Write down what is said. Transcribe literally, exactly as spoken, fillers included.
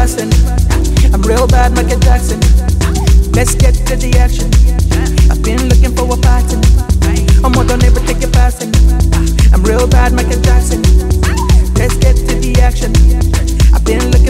passing. I'm real bad, Michael Jackson. Let's get to the action. I've been looking for a pattern. I'm more than ever take it passing. I'm real bad, Michael Jackson. Let's get to the action. I've been looking